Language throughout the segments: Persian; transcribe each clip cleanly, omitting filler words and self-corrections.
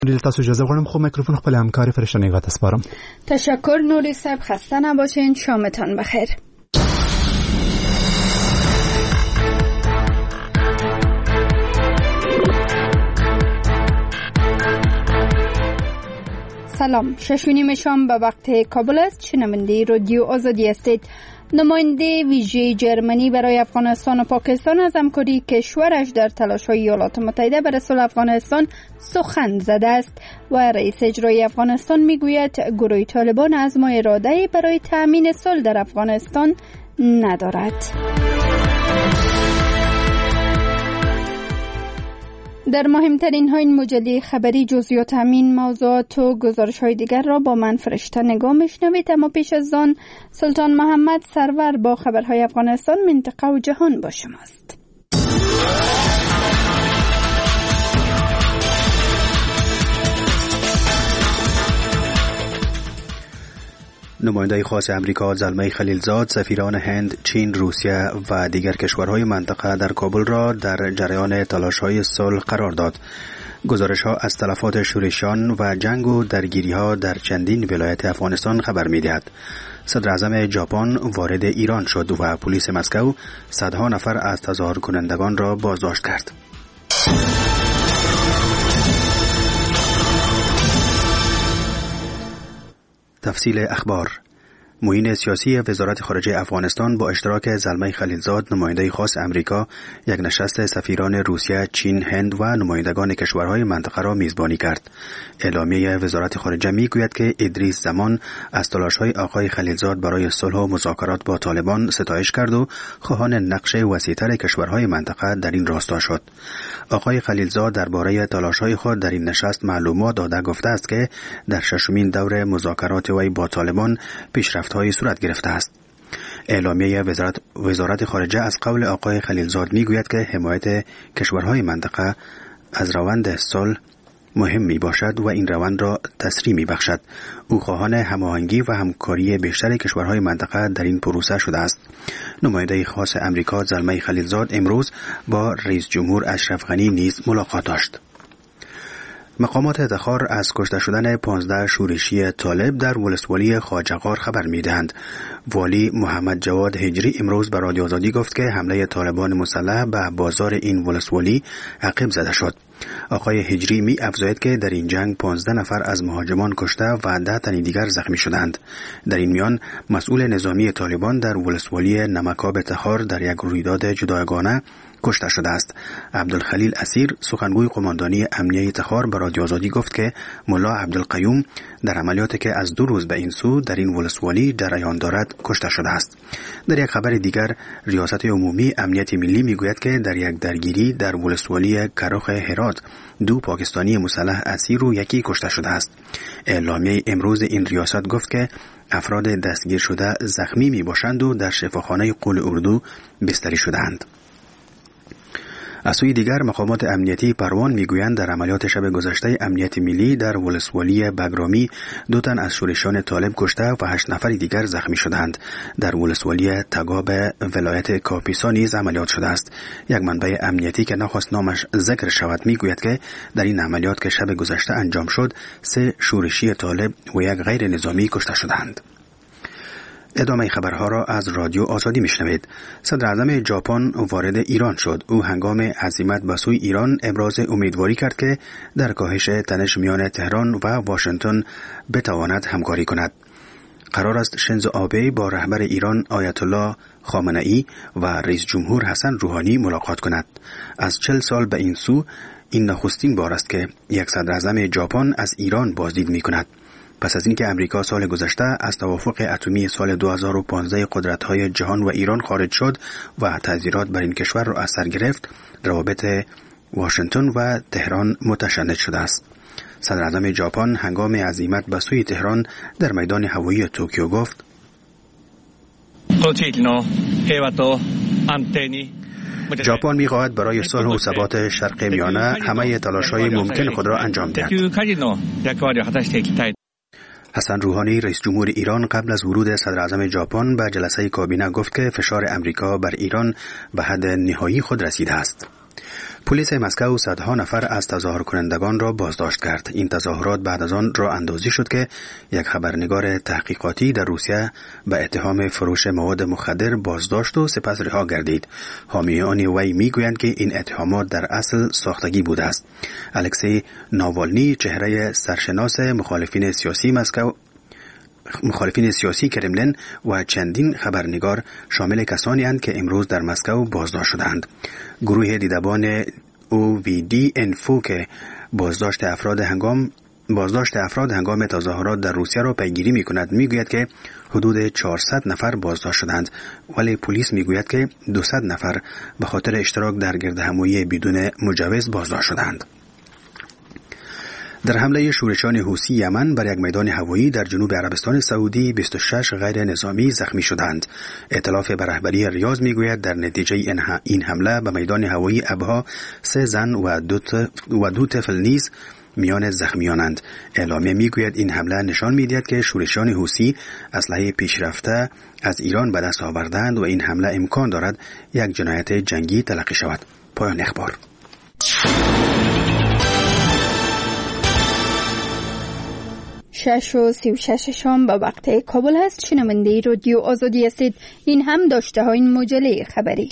تاسو اجازه غواړم خو میکروفون خپل همکار فرشته نگاه تسپارم. تشکر نوری صاحب، خسته نباشین، شامتان بخیر. سلام، 6:30 شام به وقت کابل است. شنونده رادیو آزادی هستید. نماینده ویژه جرمنی برای افغانستان و پاکستان از همکاری کشورش در تلاش‌های ایالات متحده برای صلح افغانستان سخن زده است و رئیس اجرایی افغانستان میگوید گروه طالبان عزم و اراده برای تأمین صلح در افغانستان ندارد. در مهمترین های این مجله خبری جزئیات همین موضوعات و گزارش های دیگر را با من فرشته نگاه میشنوید، اما پیش از آن سلطان محمد سرور با خبرهای افغانستان، منطقه و جهان با شماست. نماینده خاص امریکا زلمه خلیلزاد سفیران هند، چین، روسیه و دیگر کشورهای منطقه در کابل را در جریان تلاش‌های صلح قرار داد. گزارش‌ها از تلفات شورشیان و جنگ و درگیری‌ها در چندین ولایت افغانستان خبر می‌دهد. صدر اعظم ژاپن وارد ایران شد و پلیس مسکو صدها نفر از تظاهر کنندگان را بازداشت کرد. تفصیل اخبار. معین سیاسی وزارت خارجه افغانستان با اشتراک زلمه خلیلزاد نماینده خاص امریکا یک نشست سفیران روسیه، چین، هند و نمایندگان کشورهای منطقه را میزبانی کرد. اعلامیه وزارت خارجه میگوید که ادریس زمان از تلاش‌های آقای خلیلزاد برای صلح و مذاکرات با طالبان ستایش کرد و خواهان نقش وسیع‌تر کشورهای منطقه در این راستا شد. آقای خلیلزاد درباره تلاش‌های خود در این نشست معلومات داده گفته است که در ششمین دور مذاکرات وی با طالبان پیشرفت‌هایی صورت گرفته است. اعلامیه وزارت خارجه از قول آقای خلیلزاد میگوید که حمایت کشورهای منطقه از روند صلح مهم می باشد و این روند را تسریع می بخشد. او خواهان هماهنگی و همکاری بیشتر کشورهای منطقه در این پروسه شده است. نماینده خاص امریکا زلمه خلیلزاد امروز با رئیس جمهور اشرف غنی نیز ملاقات داشت. مقامات تخار از کشته شدن 15 شورشی طالب در ولسوالی خواجه‌غار خبر می‌دهند. والی محمد جواد هجری امروز به رادیو آزادی گفت که حمله طالبان مسلح به بازار این ولسوالی عقب زده شد. آقای هجری می افزاید که در این جنگ 15 نفر از مهاجمان کشته و 10 تن دیگر زخمی شدند. در این میان مسئول نظامی طالبان در ولسوالی نمکاب تخار در یک رویداد جداگانه کشته شده است. عبدالخلیل اسیر سخنگوی قماندانی امنیه تخار به رادیو آزادی گفت که ملا عبدالقیوم در عملیاتی که از 2 روز به این سو در این ولسوالی جریان دارد کشته شده است. در یک خبر دیگر ریاست عمومی امنیت ملی میگوید که در یک درگیری در ولسوالی کراخ هرات 2 پاکستانی مسلح اسیر و 1 کشته شده است. اعلامیه امروز این ریاست گفت که افراد دستگیر شده زخمی می باشند و در شفاخانه قول اردو بستری شدند. از سوی دیگر مقامات امنیتی پروان میگویند در عملیات شب گذشته امنیت ملی در ولسوالی بگرامی 2 تن از شورشیان طالب کشته و 8 نفر دیگر زخمی شدند. در ولسوالی تگاب ولایت کاپیسا نیز عملیات شده است. یک منبع امنیتی که نخواست نامش ذکر شود میگوید که در این عملیات که شب گذشته انجام شد 3 شورشی طالب و 1 غیر نظامی کشته شدند. ادامه خبرها را از رادیو آزادی میشنوید. صدر اعظم ژاپن وارد ایران شد. او هنگام عزیمت به سوی ایران ابراز امیدواری کرد که در کاهش تنش میان تهران و واشنگتن بتواند همکاری کند. قرار است شینزو آبه با رهبر ایران آیت الله خامنه‌ای و رئیس جمهور حسن روحانی ملاقات کند. از 40 سال به این سو این نخستین بار است که یک صدر اعظم ژاپن از ایران بازدید می‌کند. پس از اینکه امریکا سال گذشته از توافق اتمی سال 2015 قدرت‌های جهان و ایران خارج شد و تعزیرات بر این کشور را از سر گرفت، روابط واشنگتن و تهران متشدد شده است. صدر اعظم ژاپن هنگام عزیمت به سوی تهران در میدان هوایی توکیو گفت: ژاپن می‌خواهد برای صلح و ثبات شرق میانه همه تلاش‌های ممکن خود را انجام دهد. حسن روحانی رئیس جمهور ایران قبل از ورود صدر اعظم ژاپن به جلسه کابینه گفت که فشار امریکا بر ایران به حد نهایی خود رسیده است. پلیس مسکو صدها نفر از تظاهر کنندگان را بازداشت کرد. این تظاهرات بعد از آن راه اندازی شد که یک خبرنگار تحقیقاتی در روسیه به اتهام فروش مواد مخدر بازداشت و سپس رها گردید. حامیان وی میگویند که این اتهامات در اصل ساختگی بوده است. الکسی ناوالنی، چهره سرشناس مخالفین سیاسی کرملین و چندین خبرنگار شامل کسانی اند که امروز در مسکو بازداشت شدند. گروه دیدبان OVD انفو که بازداشت افراد هنگام تظاهرات در روسیه را پیگیری می‌کند میگوید که حدود 400 نفر بازداشت شدند، ولی پلیس میگوید که 200 نفر به خاطر اشتراک در گردهمایی بدون مجوز بازداشت شدند. در حمله شورشان حوثی یمن بر یک میدان هوایی در جنوب عربستان سعودی 26 غیر نظامی زخمی شدند. ائتلاف به رهبری ریاض میگوید در نتیجه این حمله به میدان هوایی ابها 3 زن و 2 طفل نیز میان زخمیانند. اعلامیه میگوید این حمله نشان میدهد که شورشان حوثی اسلحه پیشرفته از ایران به دست آوردند و این حمله امکان دارد یک جنایت جنگی تلقی شود. پایان اخبار. 6:36 به وقت کابل است. شنونده رادیو آزادی هستید. این هم داشته های این مجله خبری.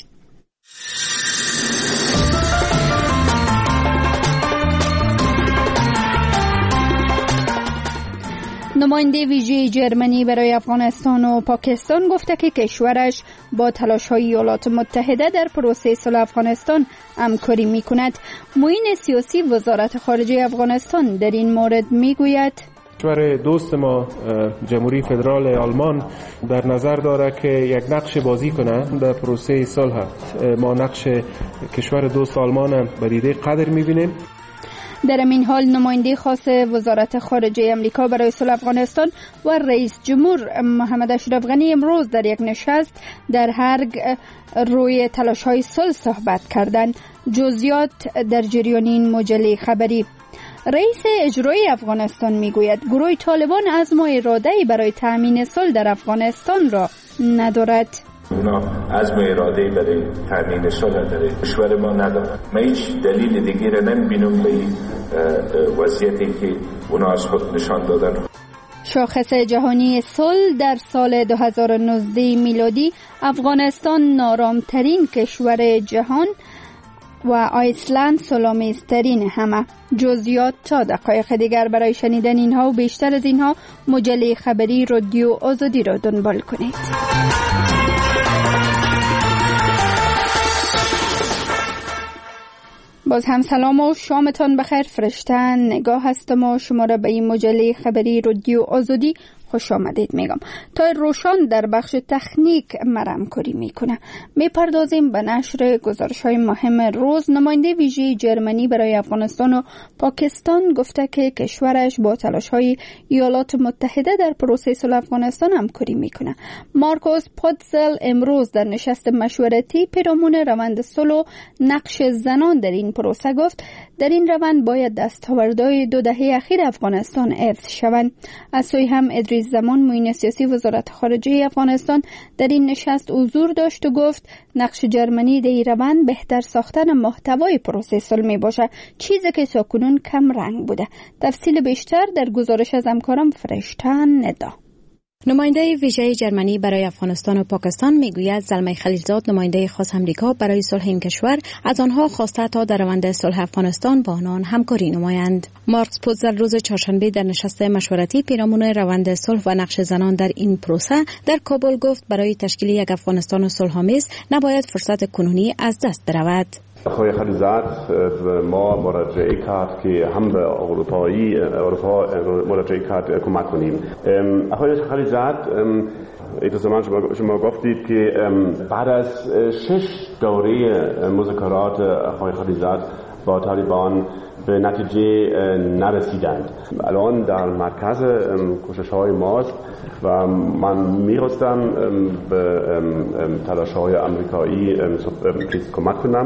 نماینده ویژه جرمنی برای افغانستان و پاکستان گفته که کشورش با تلاش‌های ایالات متحده در پروسه صلح افغانستان همکاری می‌کند. معین سیاسی وزارت خارجه افغانستان در این مورد می‌گوید کشور دوست ما جمهوری فدرال آلمان در نظر داره که یک نقش بازی کنه در پروسه صلح. ما نقش کشور دوست آلمان به دیده قدر می‌بینیم. در این حال نماینده خاص وزارت خارجه امریکا برای صلح افغانستان و رئیس جمهور محمد اشرف غنی امروز در یک نشست در هرگ روی تلاش‌های صلح صحبت کردند. جزئیات در جریان این مجله خبری. رئیس اجرایی افغانستان میگوید گروه طالبان عزم و اراده‌ای برای تأمین صلح در افغانستان را ندارد. اونا عزم و اراده‌ای برای تأمین صلح در کشور ما ندارد. من هیچ دلیل دیگری را نمی‌بینم به این وضعیتی که اونا از خود نشان دادن. شاخص جهانی صلح در سال 2019 میلادی افغانستان نارامترین کشور جهان و آیسلند صلح‌آمیزترین همه. جزئیات تا دقایق دیگر. برای شنیدن اینها و بیشتر از اینها مجله خبری رادیو آزادی را دنبال کنید. باز هم سلام و شامتان بخیر. فرشته نگاه هستم و شما را به این مجله خبری رادیو آزادی خوش آمدید میگم. تا روشان در بخش تکنیک همکاری میکنه. میپردازیم به نشر گزارش های مهم روز. نماینده ویژه جرمنی برای افغانستان و پاکستان گفته که کشورش با تلاش های ایالات متحده در پروسه صلح افغانستان همکاری میکنه. مارکوس پوتزل امروز در نشست مشورتی پیرامون روند صلح و نقش زنان در این پروسه گفت در این روند باید دستاوردهای 2 دهه اخیر افغانستان حفظ شوند. از سوی هم ادریس زمان معین سیاسی وزارت خارجه افغانستان در این نشست حضور داشت و گفت نقش جرمنی در این روند بهتر ساختن محتوای پروسه صلح می باشد، چیزی که تاکنون کم رنگ بوده. تفصیل بیشتر در گزارش از همکارم فرشته ندا. نماینده ویژه جرمنی برای افغانستان و پاکستان میگوید زلمه خلیلزاد نماینده خاص امریکا برای صلح این کشور از آنها خواسته تا در روند صلح افغانستان با آنان همکاری نمایند. مارکوس پوتزل روز چهارشنبه در نشست مشورتی پیرامون روند صلح و نقش زنان در این پروسه در کابل گفت برای تشکیل یک افغانستان صلح‌آمیز نباید فرصت کنونی از دست برود. آقای خلیلزاد ما مراجعه کرد که هم به اروپا مراجعه کرد کمک کنیم. آقای خلیلزاد ایت زمان شما گفتید که بعد از 6 دوره مذاکرات آقای خلیلزاد با طالبان به نتیجه نرسیدند. الان در مرکز کوشش‌های ماست و من می‌خواستم به تلاش‌های آمریکایی کمک کنم.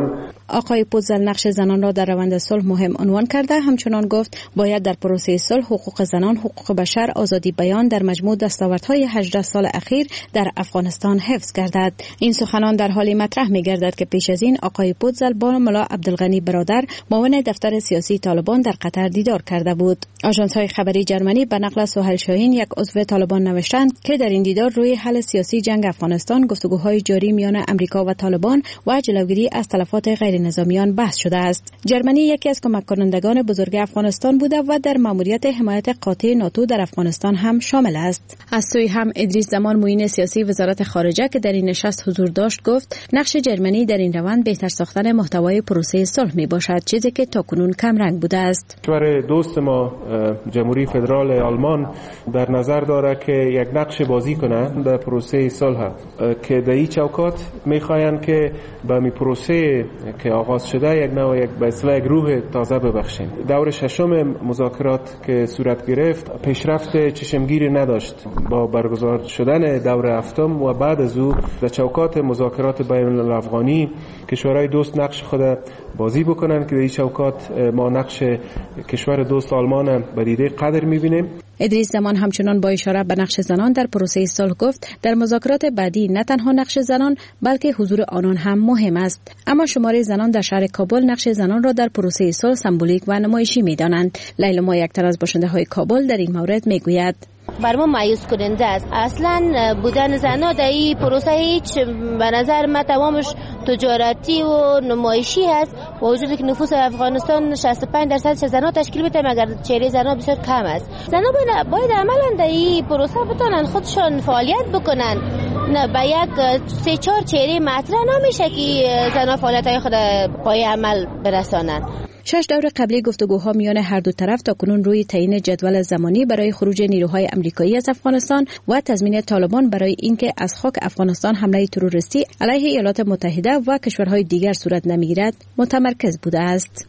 آقای پوتزل نقش زنان را در روند صلح مهم عنوان کرده. همچنان گفت باید در پروسه صلح حقوق زنان، حقوق بشر، آزادی بیان در مجموع دستاوردهای 18 سال اخیر در افغانستان حفظ گردد. این سخنان در حالی مطرح می‌گردد که پیش از این آقای پوتزل با ملا عبدالغنی برادر معاون دفتر سیاسی طالبان در قطر دیدار کرده بود. آژانس‌های خبری جرمنی به نقل سهیل شاهین یک عضو طالبان نوشتند که در این دیدار روی حل سیاسی جنگ افغانستان، گفتگوهای جاری میان امریکا و طالبان و جلوگیری از تلفات غیر نظامیان بحث شده است. جرمنی یکی از کمک کنندگان بزرگ افغانستان بوده و در ماموریت حمایت قاطع ناتو در افغانستان هم شامل است. از سوی هم ادریس زمان معین سیاسی وزارت خارجه که در این نشست حضور داشت گفت نقش جرمنی در این روند بهتر ساختن محتوای پروسه صلح می باشد، چیزی که تاکنون کم رنگ بوده است. کشور دوست ما جمهوری فدرال آلمان در نظر داره که یک نقش بازی کنه در پروسه صلح که در این چوکات میخواین که به می پروسه که آغاز شده یک نوع یک به اصطلاح یک روح تازه ببخشیم. دور ششم مذاکرات که صورت گرفت پیشرفت چشمگیری نداشت. با برگزار شدن دور هفتم و بعد از او در چوکات مذاکرات بین الافغانی کشورهای دوست نقش خود بازی بکنن که در این چوکات ما نقش کشور دوست آلمان به دیده قدر میبینیم. ادریس زمان همچنان با اشاره به نقش زنان در پروسه صلح گفت در مذاکرات بعدی نه تنها نقش زنان بلکه حضور آنان هم مهم است. اما شماره زنان در شهر کابل نقش زنان را در پروسه صلح سمبولیک و نمایشی می‌دانند. لیلا ما یک تن از باشنده‌های کابل در این مورد میگوید بر ما مایوس کننده است. اصلا بودن زنان در این پروسه هیچ به نظر من تمامش تجارتی و نمایشی است. با وجودی که نفوس افغانستان 65% زنان تشکیل میده مگر چهره زنان بسیار کم است. زنان باید عملا در این پروسه بتونن خودشان فعالیت بکنن. نه به یک 3-4 چهره مطرح نمیشه که زنان فعالیت‌های خود پای عمل برسانند. 6 دور قبلی گفتگوها میان هر دو طرف تاکنون روی تعیین جدول زمانی برای خروج نیروهای آمریکایی از افغانستان و تضمین طالبان برای اینکه از خاک افغانستان حمله تروریستی علیه ایالات متحده و کشورهای دیگر صورت نمیگیرد متمرکز بوده است.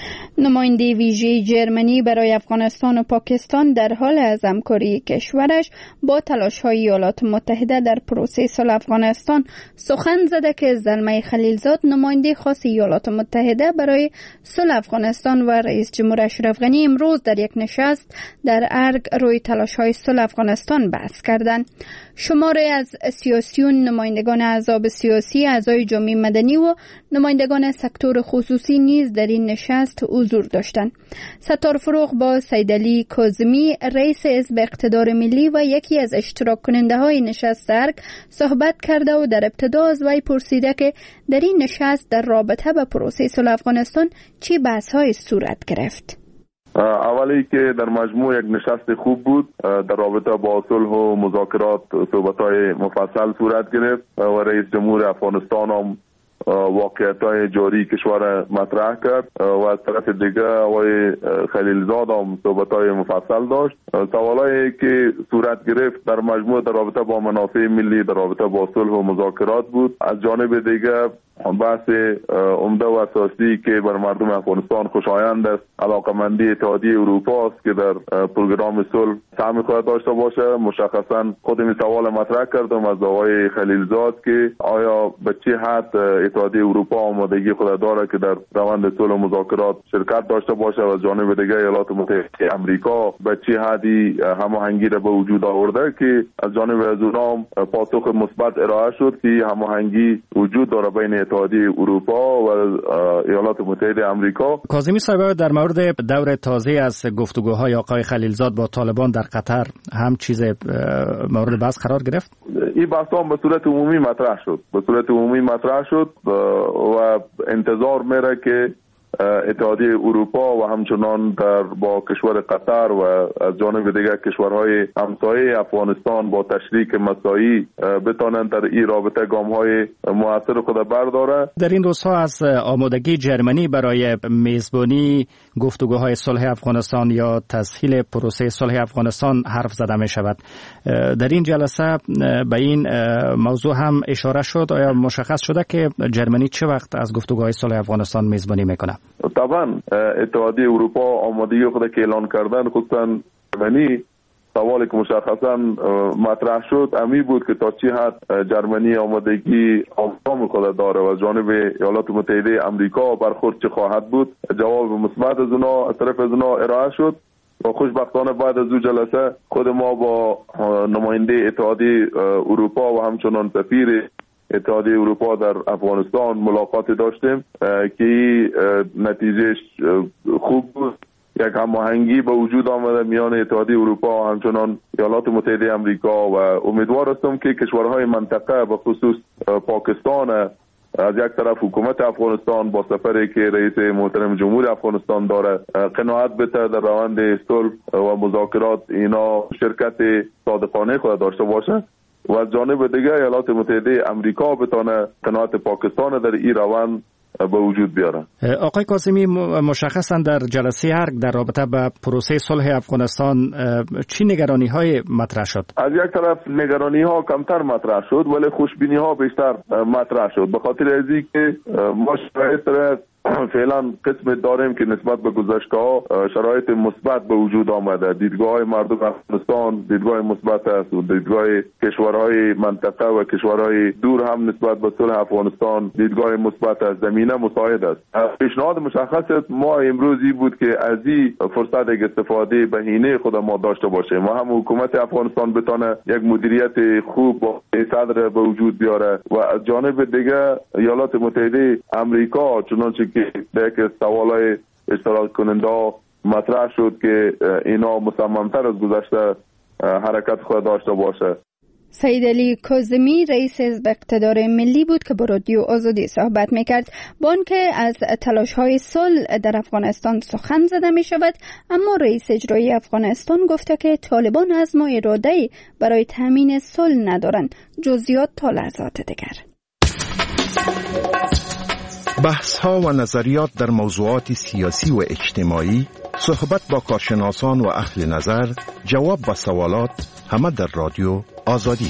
نماینده ویژه جرمنی برای افغانستان و پاکستان در حال از همکاری کشورش با تلاش‌های ایالات متحده در پروسه صلح افغانستان سخن زده که زلمه خلیلزاد نماینده خاص ایالات متحده برای صلح افغانستان و رئیس جمهور اشرف غنی امروز در یک نشست در ارگ روی تلاش‌های صلح افغانستان بحث کردند. شماری از سیاسیون، نمایندگان احزاب سیاسی، اعضای جامعه مدنی و نمایندگان سکتور خصوصی نیز در این نشست حضور داشتند. ستار فروغ با سیدعلی کاظمی رئیس حزب اقتدار ملی و یکی از اشتراک کننده های نشست ارگ صحبت کرده و در ابتدا از وی پرسیده که در این نشست در رابطه با پروسه صلح افغانستان چه بحث‌های صورت گرفت. اولی که در مجموع یک نشست خوب بود، در رابطه با صلح و مذاکرات صحبت‌های مفصل صورت گرفت و رئیس جمهور افغانستان هم واقعیت‌های جاری کشور مطرح کرد و از طرف دیگه آقای خلیلزاد هم صحبت‌های مفصل داشت. سوالایی که صورت گرفت در مجموع در رابطه با منافع ملی، در رابطه با صلح و مذاکرات بود. از جانب دیگه بحث عمده و اساسی که بر مردم افغانستان خوشایند است علاقمندی اتحادیه اروپا است که در پروگرام صلح سهم خواهد داشته باشه. مشخصا خودم این سوال مطرح کردم از آقای خلیلزاد که آیا به چه حد اتحادیه اروپا آمادگی خود داره که در روند صلح و مذاکرات شرکت داشته باشه و از جانب دیگه ایالات متحده آمریکا به چه حدی هماهنگی را به وجود آورده که از جانب از اونها پاسخ مثبت ارائه شد که هماهنگی وجود داره بین اتحادیه اروپا و ایالات متحده آمریکا. کاظمی صاحب در مورد دور تازه از گفتگوهای آقای خلیلزاد با طالبان در قطر هم چیز مورد بحث قرار گرفت؟ این بحث به صورت عمومی مطرح شد و انتظار میره که اتحادیه اروپا و همچنان با کشور قطر و از جانب دیگر کشورهای همسایه افغانستان با تشریک مساعی بتانند در این رابطه گام‌های مؤثر خود برداره. در این روزها از آمادگی جرمنی برای میزبانی گفتگوهای صلح افغانستان یا تسهیل پروسه صلح افغانستان حرف زده می شود. در این جلسه به این موضوع هم اشاره شد. آیا مشخص شده که جرمنی چه وقت از گفتگوهای صلح افغانستان میزبانی میکنه؟ طبعا اتحادیه اروپا آمادگی خود که اعلان کردن، خصوصا جرمنی سوالی که مشخصا مطرح شد امی بود که تا چی حد جرمنی آمادگی آموزان خود داره و جانب ایالات متحده امریکا برخورد چه خواهد بود. جواب مثبت از اونا از طرف از اونا ارائه شد و خوشبختانه بعد از او جلسه خود ما با نماینده اتحادیه اروپا و همچنان سفیر اتحادیه اروپا در افغانستان ملاقات داشتیم که نتیجهش خوب بود. یک هماهنگی به وجود آمده میان اتحادیه اروپا و همچنان ایالات متحده امریکا و امیدوار هستم که کشورهای منطقه به خصوص پاکستان از یک طرف حکومت افغانستان با سفری که رئیس محترم جمهور افغانستان داره قناعت بده در روند صلح و مذاکرات اینا شرکت صادقانه خود داشته باشه و از جانب دیگه ایالات متحده امریکا بتونه قناعت پاکستان در این روند به وجود بیاره. آقای قاسمی، مشخصا در جلسه ارگ در رابطه با پروسه صلح افغانستان چی نگرانی های مطرح شد؟ از یک طرف نگرانی ها کمتر مطرح شد ولی خوشبینی ها بیشتر مطرح شد، به خاطر ازی که ما شرایط فعلا قسم داریم که نسبت به گذشته ها شرایط مثبت به وجود آمده. دیدگاه های مردم افغانستان دیدگاه مثبت است و دیدگاه کشورهای منطقه و کشورهای دور هم نسبت به صلح افغانستان دیدگاه مثبت است، زمینه مساعد است. پیشنهاد مشخص ما امروزی بود که از این فرصت استفاده بهینه خود ما داشته باشیم و هم حکومت افغانستان بتونه یک مدیریت خوب با صدر به وجود بیاره و از جانب دیگه ایالات متحده امریکا چنانچه که یک سوالای اشتراک کننده مطرح شد که اینا مصممتر از گذشته حرکت خود داشته باشه. سید علی کاظمی رئیس حزب اقتدار ملی بود که با رادیو آزادی صحبت میکرد. با آنکه از تلاش‌های صلح در افغانستان سخن زده می شود، اما رئیس اجرایی افغانستان گفته که طالبان عزم و اراده‌ای برای تامین صلح ندارند. جزئیات تا لحظات دیگر. بحث‌ها و نظریات در موضوعات سیاسی و اجتماعی، صحبت با کارشناسان و اهل نظر، جواب به سوالات، همه در رادیو آزادی.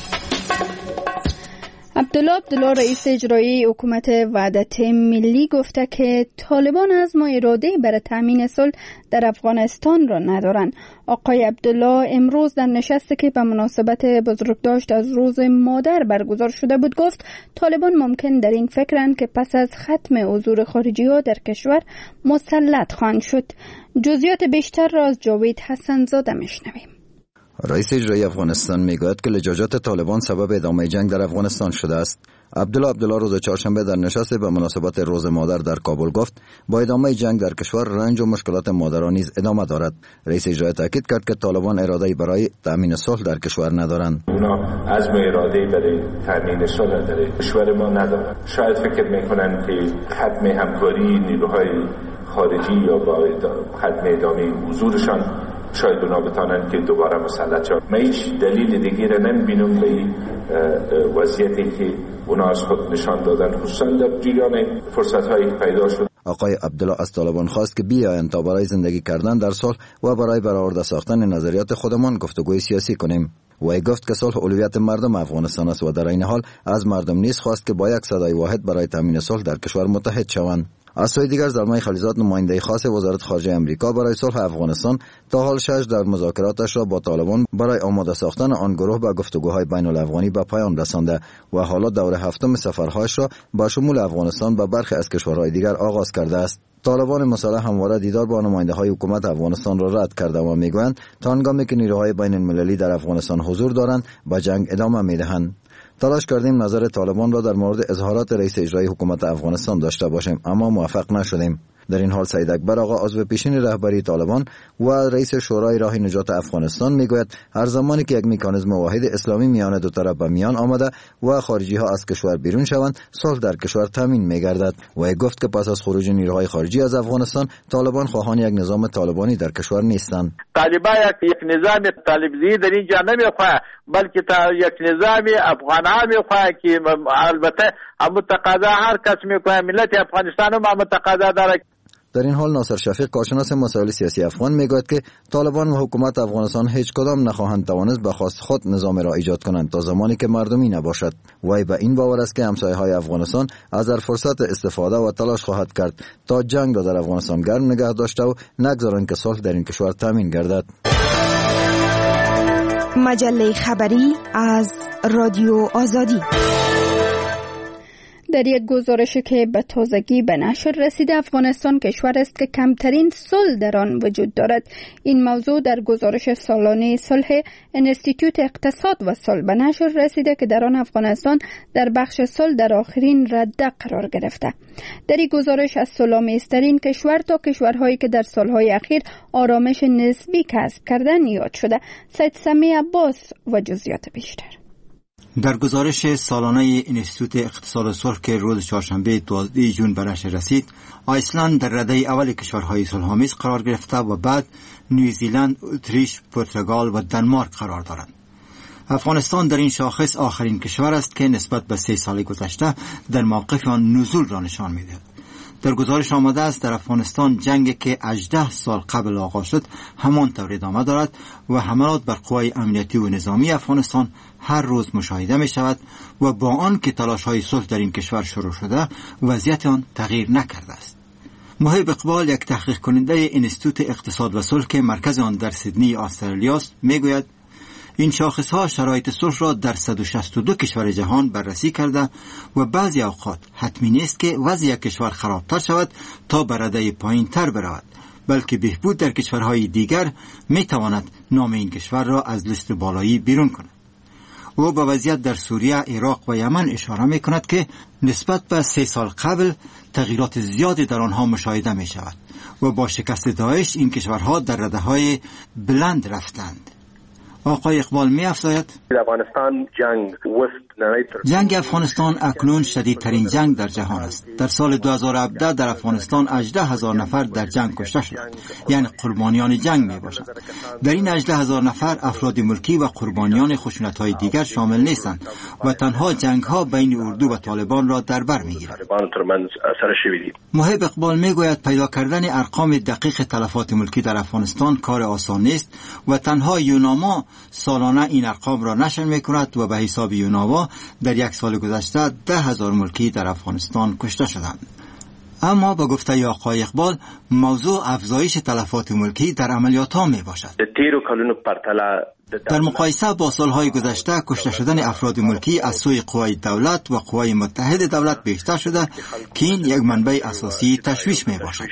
عبدالله رئیس اجرایی حکومت وحدت ملی گفته که طالبان عزم و اراده برای تامین صلح در افغانستان را ندارند. آقای عبدالله امروز در نشستی که به مناسبت بزرگداشت از روز مادر برگزار شده بود گفت طالبان ممکن در این فکرند که پس از ختم حضور خارجی ها در کشور مسلط خواهند شد. جزئیات بیشتر را از جاوید حسن زاده میشنویم. رئیس اجرایی افغانستان میگوید که لجاجت طالبان سبب ادامه جنگ در افغانستان شده است. عبدالله روز چهارشنبه در نشست به مناسبت روز مادر در کابل گفت با ادامه جنگ در کشور رنج و مشکلات مادران نیز ادامه دارد. رئیس اجرایی تاکید کرد که طالبان اراده‌ای برای تامین صلح در کشور ندارند. اونا عزم اراده‌ای برای تامین صلح در کشور ما ندارند. شاید فکر میکنند که ختم همکاری نیروهای خارجی یا با ختم ادامه حضورشان شاید اونا بتانند که دوباره مسلط شد. من هیچ دلیل دیگه را نمیبینم به این وضعیتی که اونا از خود نشان دادن، خصوصا در جریان فرصت‌هایی که پیدا شد. آقای عبدالله از طالبان خواست که بیایند تا برای زندگی کردن در صلح و برای برآورده ساختن نظریات خودمان گفتگوی سیاسی کنیم. وی گفت که صلح اولویت مردم افغانستان است و در این حال از مردم نیز خواست که با یک صدای واحد برای تامین صلح در کشور متحد شوند. از سوی دیگر زلمه خلیلزاد نماینده خاص وزارت خارجه امریکا برای صلح افغانستان تا حال در مذاکراتش را با طالبان برای آماده ساختن آن گروه به گفتگوهای بین الافغانی به پایان رسانده و حالا دور هفتم سفرهایش را با شمول افغانستان به برخی از کشورهای دیگر آغاز کرده است. طالبان مسلح همواره دیدار با نماینده‌های حکومت افغانستان را رد کرده و میگویند تا هنگامی که نیروهای بین المللی در افغانستان حضور دارند به جنگ ادامه میدهند. تلاش کردیم نظر طالبان را در مورد اظهارات رئیس اجرایی حکومت افغانستان داشته باشیم اما موفق نشدیم. در این حال سید اکبر آقا عضو پیشین رهبری طالبان و رئیس شورای راه نجات افغانستان میگوید هر زمانی که یک مکانیزم واحد اسلامی میان دو طرف به میان آمده و خارجی ها از کشور بیرون شوند صلح در کشور تامین میگردد. و گفت که پس از خروج نیروهای خارجی از افغانستان طالبان خواهان یک نظام طالبانی در کشور نیستند. طالبان یک نظام طالبی در اینجا نمیخواه بلکه یک نظام افغان ها میخواه که البته هم متقاضا هر کس میکنه ملت افغانستان هم متقاضا داره. در این حال ناصر شفیق کارشناس مسائل سیاسی افغان میگوید که طالبان و حکومت افغانستان هیچ کدام نخواهند توانست به خواست خود نظام را ایجاد کنند تا زمانی که مردمی نباشد. وی به این باور است که همسایه‌های افغانستان از هر فرصت استفاده و تلاش خواهد کرد تا جنگ را در افغانستان گرم نگه داشته و نگذارند که صلح در این کشور تامین گردد. مجله خبری از رادیو آزادی. در یک گزارش که به تازگی به نشر رسیده، افغانستان کشور است که کمترین صلح در آن وجود دارد. این موضوع در گزارش سالانه صلح انستیتوت اقتصاد و صلح به نشر رسیده که در آن افغانستان در بخش صلح در آخرین رده قرار گرفته. در این گزارش از صلح‌آمیزترین کشور تا کشورهایی که در سالهای اخیر آرامش نسبی کسب کردن یاد شده. سید سمی عباس و جزئیات بیشتر. در گزارش سالانه انستیتوت اقتصاد و صلح که روز چهارشنبه 12 ژوئن به نشر رسید، آیسلند در رده اول کشورهای صلح‌آمیز قرار گرفته و بعد نیوزیلند، اتریش، پرتغال و دانمارک قرار دارند. افغانستان در این شاخص آخرین کشور است که نسبت به 3 سال گذشته در موقف آن نزول را نشان می‌دهد. در گزارش آمده است در افغانستان جنگی که 18 سال قبل آغاز شد همانطور ادامه دارد و حملات بر قوای امنیتی و نظامی افغانستان هر روز مشاهده می شود و با آن که تلاش های صلح در این کشور شروع شده وضعیت آن تغییر نکرده است. محب اقبال، یک تحقیق کننده انستیتوت اقتصاد و صلح که مرکز آن در سیدنی استرالیا است، می گوید این شاخص ها شرایط صلح را در 162 کشور جهان بررسی کرده و بعضی اوقات حتمی نیست که وضع یک کشور خرابتر شود تا به رده پایین تر برود، بلکه بهبود در کشورهای دیگر می تواند نام این کشور را از لیست بالایی بیرون کند. او به وضعیت در سوریه، عراق و یمن اشاره می کند که نسبت به 3 سال قبل تغییرات زیادی در آنها مشاهده می شود و با شکست داعش این کشورها در رده های بلند رفتند. آقای اقبال می افزاید جنگ افغانستان اکنون شدیدترین جنگ در جهان است. در سال 2017 در افغانستان 18,000 نفر در جنگ کشته شدند، یعنی قربانیان جنگ می باشند. در این 18,000 نفر افراد ملکی و قربانیان خشونت‌های دیگر شامل نیستند و تنها جنگ‌ها بین اردو و طالبان را در بر می‌گیرد. محب اقبال می‌گوید پیدا کردن ارقام دقیق تلفات ملکی در افغانستان کار آسان نیست و تنها یوناما سالانه این ارقام را نشر می‌کند و به حساب یوناما در 1 سال گذشته 10,000 ملکی در افغانستان کشته شدند. اما با گفته آقای اقبال موضوع افزایش تلفات ملکی در عملیات ها می باشد. در مقایسه با سالهای گذشته کشته شدن افراد ملکی از سوی قوای دولت و قوای متحد دولت بیشتر شده که این یک منبع اساسی تشویش می باشد.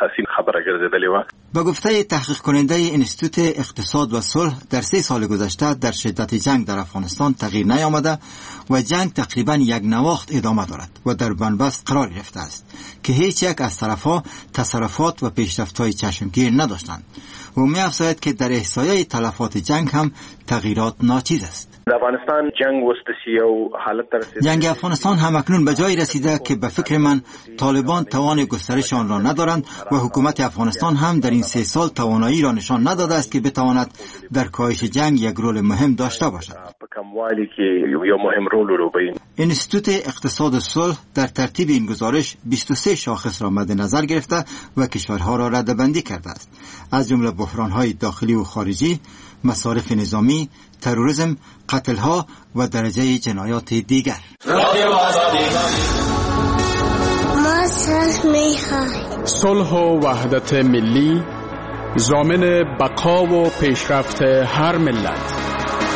با گفته تحقیق کننده انستیتوت اقتصاد و صلح در 3 سال گذشته در شدت جنگ در افغانستان تغییر نیامده و جنگ تقریبا یک نواخت ادامه دارد و در بنبست قرار گرفته است که هیچ یک از طرفها تصرفات و پیشرفت‌های چشمگیر نداشتند و می‌افزاید که در احصایه تلفات جنگ هم تغییرات ناچیز است. جنگ افغانستان هم اکنون به جای رسیده که به فکر من طالبان توان گسترش آن را ندارند و حکومت افغانستان هم در این 3 سال توانایی را نشان نداده است که بتواند در کاهش جنگ یک رول مهم داشته باشد. انستیتوت اقتصاد و صلح در ترتیب این گزارش 23 شاخص را مد نظر گرفته و کشورها را رده‌بندی کرده است، از جمله بحران‌های داخلی و خارجی، مصارف نظامی، تروریسم، قتل‌ها و درجه جنایات دیگر. ما صلح می‌خواهیم. صلح و وحدت ملی ضامن بقا و پیشرفت هر ملت.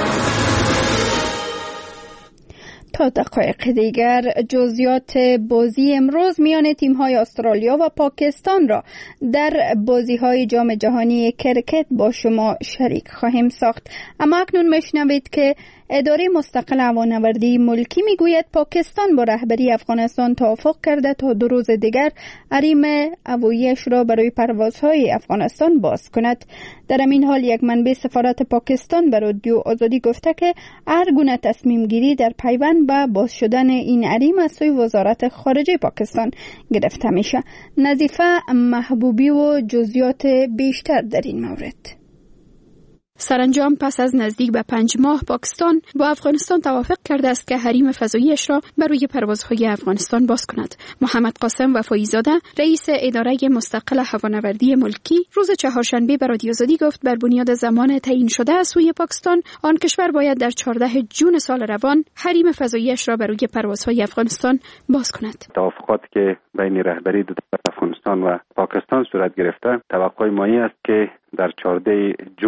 تا دقایق دیگر جزئیات بازی امروز میان تیم‌های استرالیا و پاکستان را در بازی‌های جام جهانی کرکت با شما شریک خواهیم ساخت. اما اکنون میشنوید که اداره مستقل هوانوردی ملکی میگوید پاکستان با رهبری افغانستان توافق کرده تا 2 روز دیگر حریم هوایی‌اش را برای پروازهای افغانستان باز کند. در این حال یک منبع سفارت پاکستان به رادیو آزادی گفته که هر گونه تصمیم گیری در پیوند به باز شدن این حریم از سوی وزارت خارجه پاکستان گرفته میشه. نظیفه محبوبی و جزئیات بیشتر در این مورد. سرانجام پس از نزدیک به 5 ماه پاکستان با افغانستان توافق کرده است که حریم فضاییش را برای پروازهای افغانستان باز کند. محمد قاسم وفایی‌زاده رئیس اداره مستقل هوانوردی ملکی روز چهارشنبه به رادیو آزادی گفت بر بنیاد زمان تعیین شده از سوی پاکستان آن کشور باید در 14 ژوئن سال روان حریم فضاییش را برای پروازهای افغانستان باز کند. توافقاتی که بین رهبری افغانستان و پاکستان صورت گرفته توقع ما است که در 14 ژوئن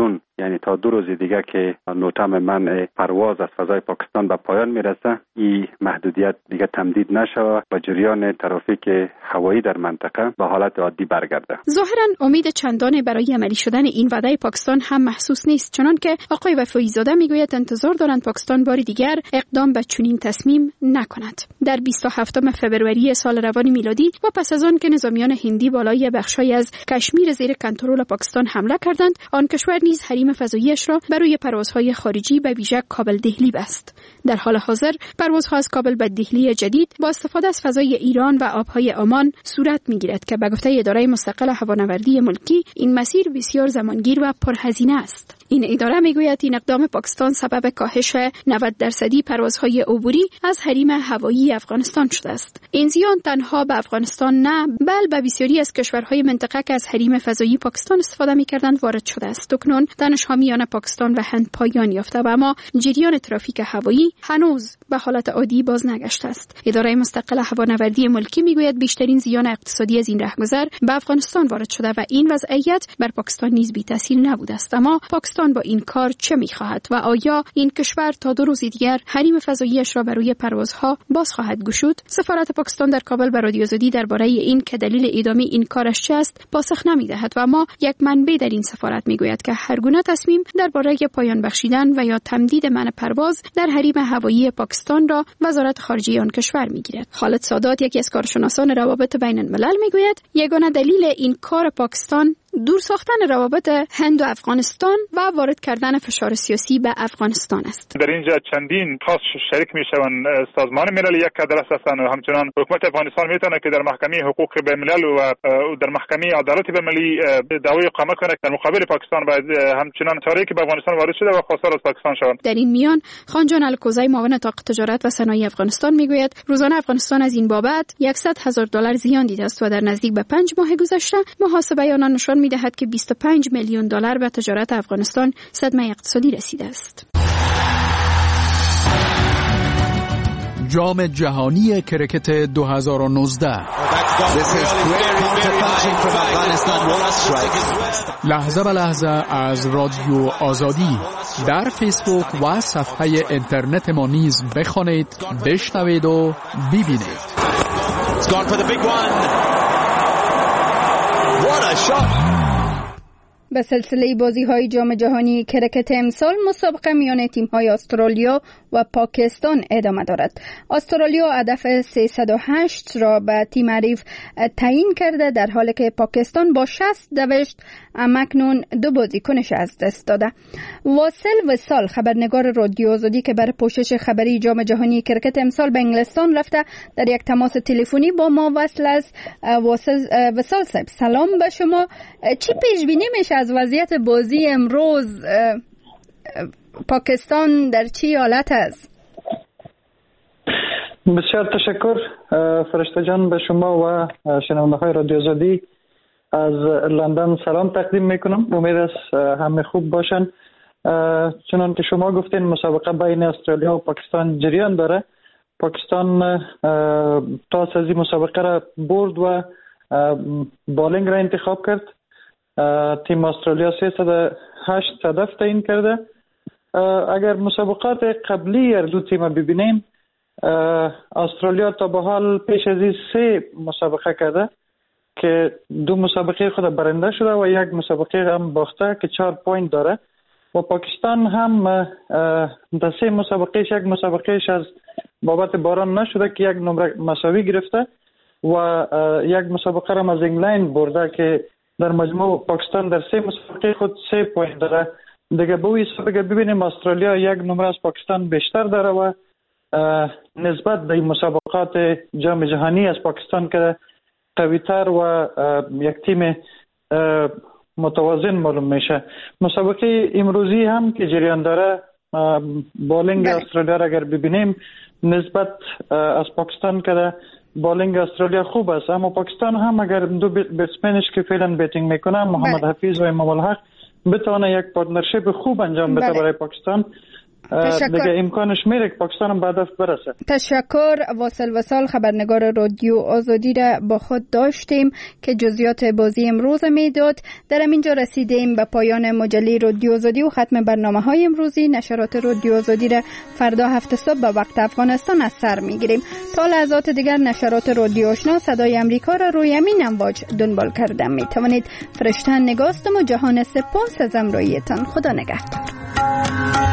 یعنی تا 2 روز دیگه که نوتم منع پرواز از فضای پاکستان به پایان میرسه، این محدودیت دیگه تمدید نشوه و جریان ترافیک هوایی در منطقه به حالت عادی برگرده. ظاهرا امید چندانی برای عملی شدن این وعده پاکستان هم محسوس نیست، چنان که آقای وفایی زاده میگوید انتظار دارند پاکستان بار دیگر اقدام به چنین تصمیم نکند. در 27 فوریه سال روان میلادی و پس از آن که نظامیان هندی بالای بخشی از کشمیر زیر کنترل پاکستان حمله کردند، آن کشور نیز حریم فضاییش را برای پروازهای خارجی به ویژه کابل دهلی بست. در حال حاضر پروازها از کابل به دهلی جدید با استفاده از فضای ایران و آبهای عمان صورت میگیرد که به گفته اداره مستقل هوانوردی ملکی این مسیر بسیار زمانگیر و پرهزینه است. این اداره میگوید این اقدام پاکستان سبب کاهش 90% پروازهای عبوری از حریم هوایی افغانستان شده است. این زیان تنها به افغانستان نه، بل به بسیاری از کشورهای منطقه که از حریم فضایی پاکستان استفاده می‌کردند وارد شده است. اکنون تنش‌ها میان پاکستان و هند پایان یافته و اما جریان ترافیک هوایی هنوز به حالت عادی باز نگشته است. اداره مستقل هوانوردی ملکی میگوید بیشترین زیان اقتصادی از این رهگذر به افغانستان وارد شده و این وضعیت بر پاکستان نیز بی‌تأثیر نبوده است. اما پاکستان با این کار چه می‌خواهد و آیا این کشور تا 2 روز دیگر حریم فضاییش را برای پروازها باز خواهد گشود؟ سفارت پاکستان در کابل به رادیو آزادی درباره این که دلیل ادامه این کارش چه است پاسخ نمی‌دهد و اما یک منبع در این سفارت میگوید که هر گونه تصمیم درباره پایان بخشیدن و یا تمدید منع پرواز در حریم هوایی پاکستان را وزارت خارجه آن کشور میگیرد. خالد سادات، یکی از کارشناسان روابط بین الملل، میگوید یگانه دلیل این کار پاکستان دور ساختن روابط هند و افغانستان و وارد کردن فشار سیاسی به افغانستان است. در اینجا چندین خاص شریک میشوند. سازمان ملل یک کدر هستند و همچنان حکومت افغانستان میتونه که در محکمه حقوق بین الملل و در محکمه عدالت بین المللی دعوی اقامت کنه در مقابل پاکستان و همچنان چاره‌ای که به افغانستان وارد شده و خواستار از پاکستان شوند. در این میان خانجان الکوزی، معاون طاقت تجارت و صنایع افغانستان، میگوید روزانه افغانستان از این بابت $100,000 زیان دیده است و در نزدیک به 5 ماه گذشته محاسبه آنان نشان می‌دهد که $25 میلیون به تجارت افغانستان صدمه اقتصادی رسیده است. جام جهانی کرکت 2019 لحظه به لحظه از رادیو آزادی در فیسبوک و صفحه اینترنت ما نیز بخوانید، بشنوید و ببینید. به سلسله بازی‌های جام جهانی کرکت امسال مسابقه میان تیم‌های استرالیا و پاکستان ادامه دارد. استرالیا هدف 308 را به تیم حریف تعیین کرده، در حالی که پاکستان با 60 دوشت اکنون 2 بازیکنش از دست داده. واصل وصال، خبرنگار رادیو آزادی که برای پوشش خبری جام جهانی کرکت امسال به انگلستان رفته، در یک تماس تلفنی با ما وصل است. وصال صاحب، سلام به شما. چی پیش بینی میشه از وضعیت بازی امروز؟ پاکستان در چی حالت است؟ بسیار تشکر فرشته جان، به شما و شنونده های رادیو آزادی از لندن سلام تقدیم میکنم. امید است همه خوب باشن. چنان که شما گفتین مسابقه بین استرالیا و پاکستان جریان داره. پاکستان تاس از این مسابقه را برد و بالینگ را انتخاب کرد. تیم استرالیا 308 هدف تعیین کرده. اگر مسابقات قبلی هر دو تیم ببینیم، استرالیا تا به حال پیش از این 3 مسابقه کرده که 2 مسابقه خود برنده شده و 1 مسابقه هم باخته که 4 پوینت داره. و پاکستان هم در 3 مسابقهش 1 مسابقهش از بابت باران نشده که 1 نمره مساوی گرفته و 1 مسابقه هم از انگلند برده که در مجموع پاکستان در 3 مسابقه خود 3 پوینت داره. دیگه به این حساب اگر ببینیم استرالیا 1 نمره از پاکستان بیشتر داره و نسبت به مسابقات جام جهانی از پاکستان که قوی‌تر و یک تیم متوازن معلوم میشه. مسابقه امروزی هم که جریان داره، بالینگ استرالیا را اگر ببینیم نسبت از پاکستان که بالینگ استرالیا خوب است، اما پاکستان هم اگر 2 بتسمنش که فعلا بیتینگ میکنه، محمد حفیظ و امام الحق، بتونه یک پارتنرشیپ خوب انجام بده برای پاکستان. دیگه امکانش میره که پاکستان هم به هدف برسه. تشکر. واصل وصال خبرنگار رادیو آزادی را با خود داشتیم که جزئیات بازی امروز میداد. در همینجا رسیدیم به پایان مجله رادیو آزادی و ختم برنامه‌های امروزی. نشرات رادیو آزادی را فردا 7 صبح به وقت افغانستان از سر میگیریم. تا لحظات دیگر نشرات رادیو آشنا صدای امریکا را روی همین امواج دنبال کردن میتوانید. فرشته نگاستم و جهان سپاس از همراهیتان. خدا نگهدار.